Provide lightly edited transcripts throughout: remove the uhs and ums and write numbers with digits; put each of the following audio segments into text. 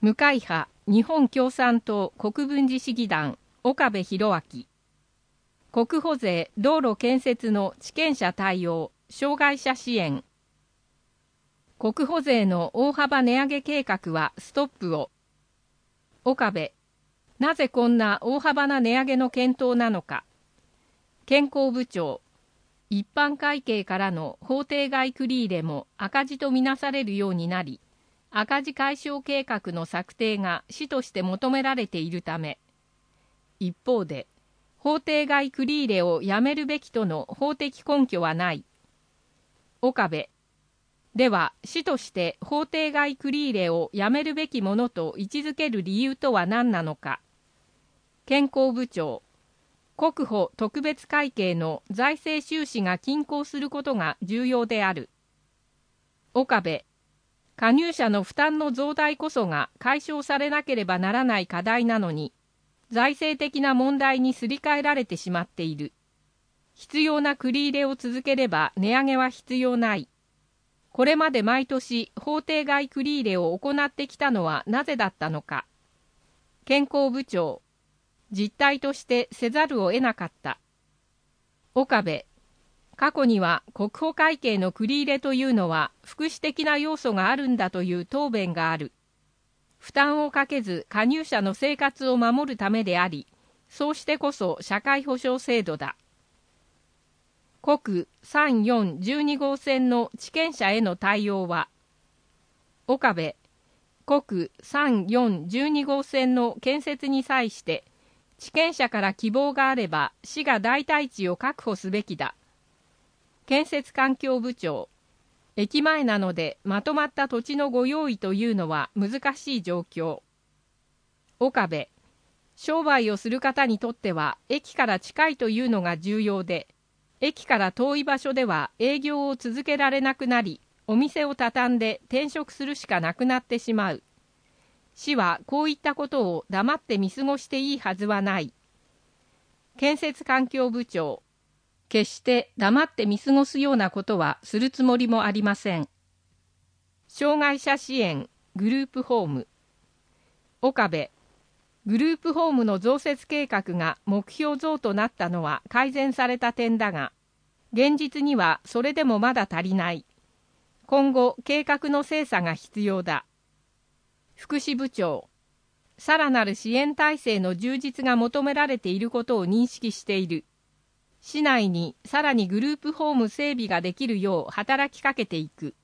無会派日本共産党国分寺市議団岡部博明。国保税道路建設の地権者対応障害者支援。国保税の大幅値上げ計画はストップを。岡部、なぜこんな大幅な値上げの検討なのか。健康部長、一般会計からの法定外繰入れも赤字とみなされるようになり、赤字解消計画の策定が市として求められているため、一方で、法定外繰入れをやめるべきとの法的根拠はない。岡部、では市として法定外繰入れをやめるべきものと位置づける理由とは何なのか。健康部長、国保特別会計の財政収支が均衡することが重要である。岡部、加入者の負担の増大こそが解消されなければならない課題なのに、財政的な問題にすり替えられてしまっている。必要な繰り入れを続ければ値上げは必要ない。これまで毎年法定外繰り入れを行ってきたのはなぜだったのか。健康部長、実態としてせざるを得なかった。岡部、過去には国保会計の繰り入れというのは福祉的な要素があるんだという答弁がある。負担をかけず加入者の生活を守るためであり、そうしてこそ社会保障制度だ。国3、4、12号線の地権者への対応は、岡部、国3、4、12号線の建設に際して、地権者から希望があれば市が代替地を確保すべきだ。建設環境部長、駅前なのでまとまった土地のご用意というのは難しい状況。岡部、商売をする方にとっては駅から近いというのが重要で、駅から遠い場所では営業を続けられなくなり、お店を畳んで転職するしかなくなってしまう。市はこういったことを黙って見過ごしていいはずはない。建設環境部長、決して黙って見過ごすようなことはするつもりもありません。障害者支援グループホーム。岡部、グループホームの増設計画が目標増となったのは改善された点だが、現実にはそれでもまだ足りない。今後計画の精査が必要だ。福祉部長、さらなる支援体制の充実が求められていることを認識している。市内にさらにグループホーム整備ができるよう働きかけていく。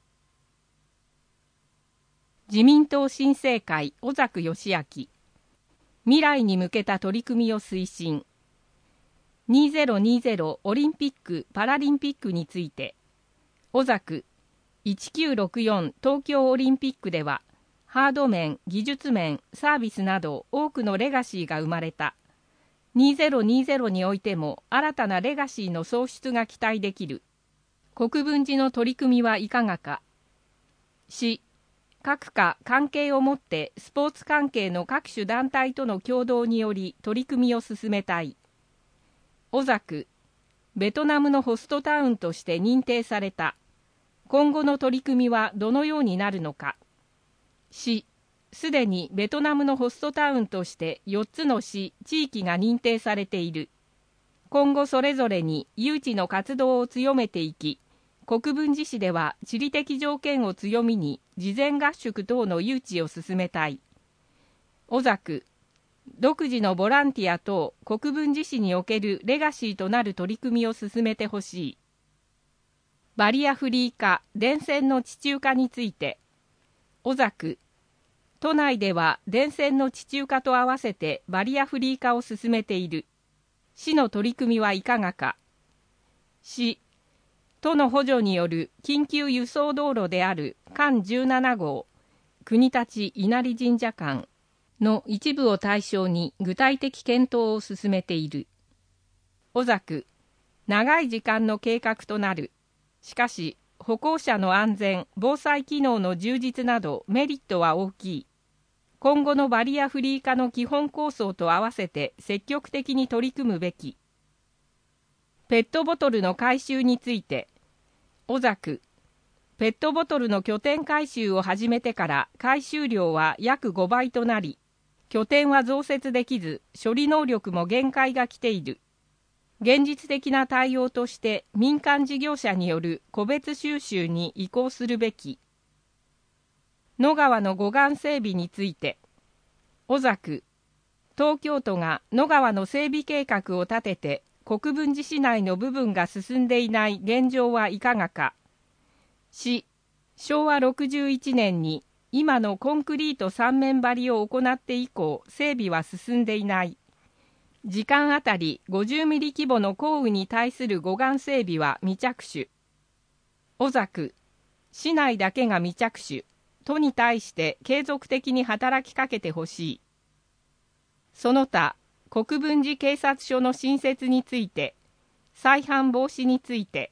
自民党新生会小作義明、未来に向けた取り組みを推進。2020オリンピック・パラリンピックについて、小作、1964東京オリンピックでは、ハード面、技術面、サービスなど多くのレガシーが生まれた。2020においても新たなレガシーの創出が期待できる。国分寺の取り組みはいかがか。市、各課関係をもってスポーツ関係の各種団体との協働により取り組みを進めたい。小作、ベトナムのホストタウンとして認定された。今後の取り組みはどのようになるのか。市、すでにベトナムのホストタウンとして4つの市・地域が認定されている。今後それぞれに誘致の活動を強めていき、国分寺市では地理的条件を強みに事前合宿等の誘致を進めたい。小作、独自のボランティア等国分寺市におけるレガシーとなる取り組みを進めてほしい。バリアフリー化、電線の地中化について、小作、都内では電線の地中化と合わせてバリアフリー化を進めている。市の取り組みはいかがか。市、都の補助による緊急輸送道路である環17号、国立稲荷神社間の一部を対象に具体的検討を進めている。小作、長い時間の計画となる。しかし、歩行者の安全・防災機能の充実などメリットは大きい。今後のバリアフリー化の基本構想と合わせて積極的に取り組むべき。ペットボトルの回収について、小作、 ペットボトルの拠点回収を始めてから回収量は約5倍となり、拠点は増設できず、処理能力も限界が来ている。現実的な対応として民間事業者による個別収集に移行するべき。野川の護岸整備について、小作、東京都が野川の整備計画を立てて国分寺市内の部分が進んでいない現状はいかがか。市、昭和61年に今のコンクリート3面張りを行って以降、整備は進んでいない。時間あたり50ミリ規模の降雨に対する護岸整備は未着手。小作、市内だけが未着手。都に対して継続的に働きかけてほしい。その他、国分寺警察署の新設について、再犯防止について、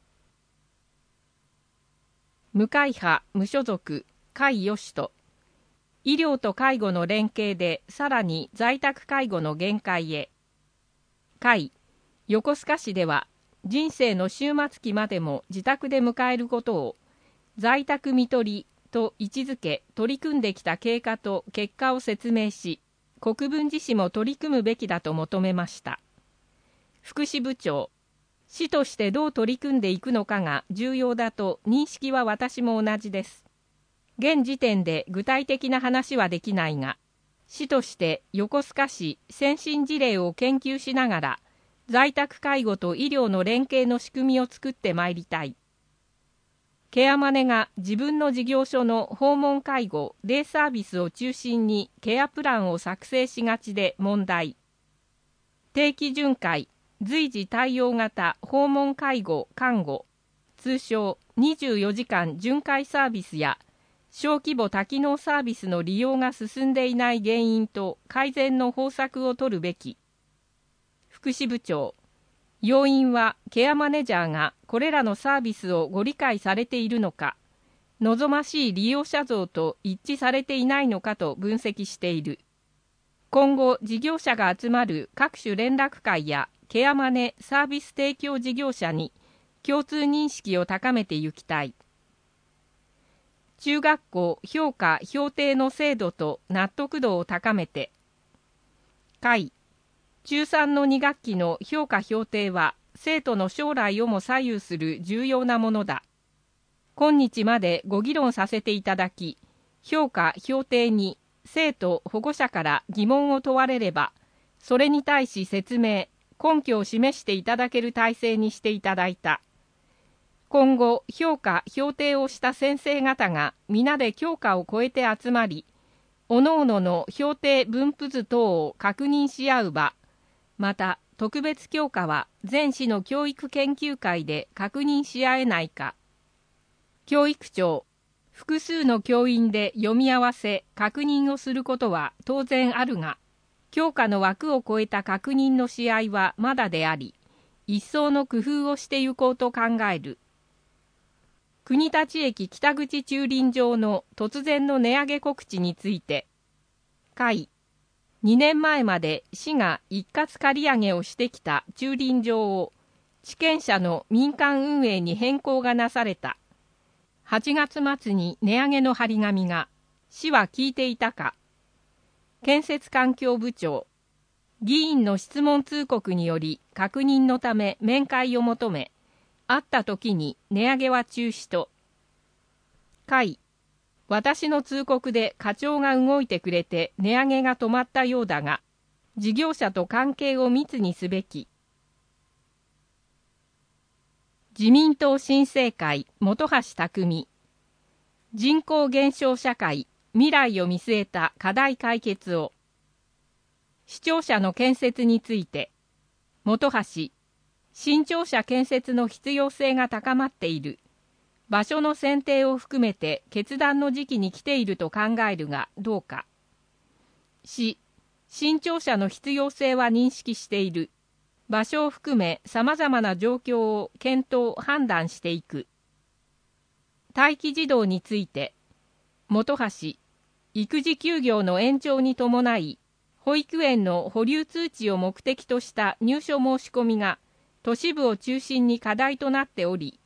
無会派無所属甲斐義人、医療と介護の連携でさらに在宅介護の限界へ。甲斐、横須賀市では人生の終末期までも自宅で迎えることを在宅看取りと位置づけ取り組んできた経過と結果を説明し、国分寺市も取り組むべきだと求めました。福祉部長、市としてどう取り組んでいくのかが重要だと認識は私も同じです。現時点で具体的な話はできないが、市として横須賀市先進事例を研究しながら、在宅介護と医療の連携の仕組みを作ってまいりたい。ケアマネが自分の事業所の訪問介護・デイサービスを中心にケアプランを作成しがちで問題。定期巡回、随時対応型訪問介護・看護、通称24時間巡回サービスや小規模多機能サービスの利用が進んでいない原因と改善の方策を取るべき。福祉部長、要因はケアマネジャーがこれらのサービスをご理解されているのか、望ましい利用者像と一致されていないのかと分析している。今後、事業者が集まる各種連絡会やケアマネサービス提供事業者に共通認識を高めていきたい。中学校評価評定の制度と納得度を高めて。甲斐、中3の2学期の評価評定は生徒の将来をも左右する重要なものだ。今日までご議論させていただき、評価評定に生徒保護者から疑問を問われれば、それに対し説明、根拠を示していただける体制にしていただいた。今後、評価評定をした先生方が皆で教科を超えて集まり、各々の評定分布図等を確認し合う場、また特別教科は全市の教育研究会で確認し合えないか。教育長、複数の教員で読み合わせ確認をすることは当然あるが、教科の枠を超えた確認のし合いはまだであり、一層の工夫をしてゆこうと考える。国立駅北口駐輪場の突然の値上げ告知について、甲斐、2年前まで市が一括借り上げをしてきた駐輪場を地権者の民間運営に変更がなされた。8月末に値上げの張り紙が、市は聞いていたか。建設環境部長、議員の質問通告により確認のため面会を求め、会った時に値上げは中止と。甲斐、私の通告で課長が動いてくれて値上げが止まったようだが、事業者と関係を密にすべき。自民党新政会本橋匠、人口減少社会未来を見据えた課題解決を。市庁舎の建設について、本橋、新庁舎建設の必要性が高まっている。場所の選定を含めて決断の時期に来ていると考えるがどうか。市、新庁舎の必要性は認識している。場所を含め様々な状況を検討・判断していく。待機児童について、本橋、育児休業の延長に伴い、保育園の保留通知を目的とした入所申し込みが都市部を中心に課題となっており、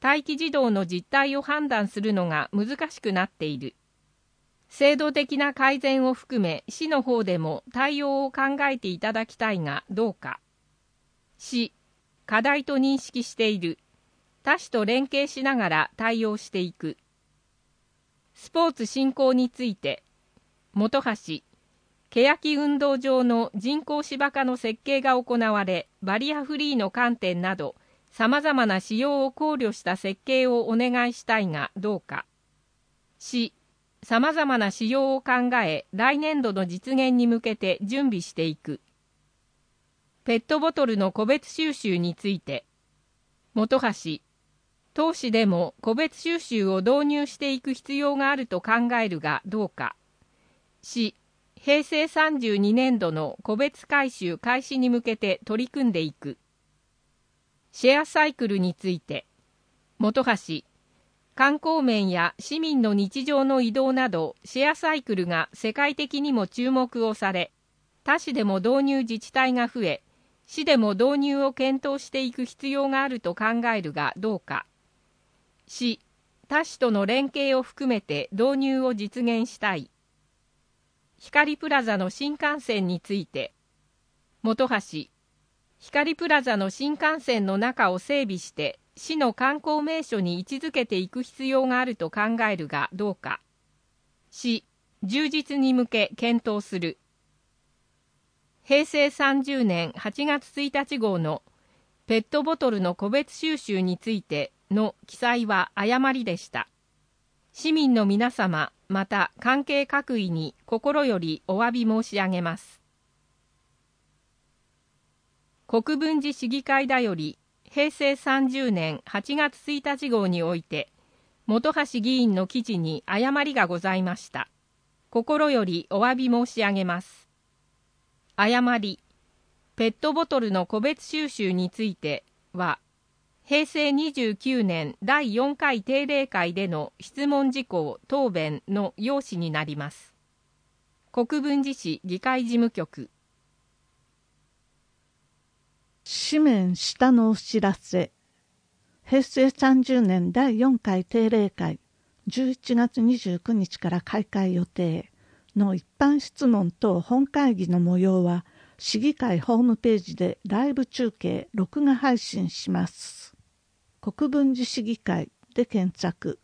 待機児童の実態を判断するのが難しくなっている。制度的な改善を含め、市の方でも対応を考えていただきたいがどうか。市、課題と認識している。他市と連携しながら対応していく。スポーツ振興について、本橋、欅運動場の人工芝生の設計が行われ、バリアフリーの観点など、さまざまな仕様を考慮した設計をお願いしたいがどうか。市、さまざまな仕様を考え、来年度の実現に向けて準備していく。ペットボトルの個別収集について、本橋、当市でも個別収集を導入していく必要があると考えるがどうか。市、平成32年度の個別回収開始に向けて取り組んでいく。シェアサイクルについて、本橋、観光面や市民の日常の移動など、シェアサイクルが世界的にも注目をされ、他市でも導入自治体が増え、市でも導入を検討していく必要があると考えるがどうか。市、他市との連携を含めて導入を実現したい。光プラザの新幹線について、本橋、光プラザの新幹線の中を整備して市の観光名所に位置づけていく必要があると考えるがどうか。市、充実に向け検討する。平成30年8月1日号のペットボトルの個別収集についての記載は誤りでした。市民の皆様、また関係各位に心よりお詫び申し上げます。国分寺市議会だより平成30年8月1日号において本橋議員の記事に誤りがございました。心よりお詫び申し上げます。誤り、ペットボトルの個別収集については平成29年第4回定例会での質問事項答弁の要旨になります。国分寺市議会事務局。 紙面下のお知らせ。平成30年第4回定例会11月29日から開会予定の一般質問等本会議の模様は市議会ホームページでライブ中継録画配信します。国分寺市議会で検索。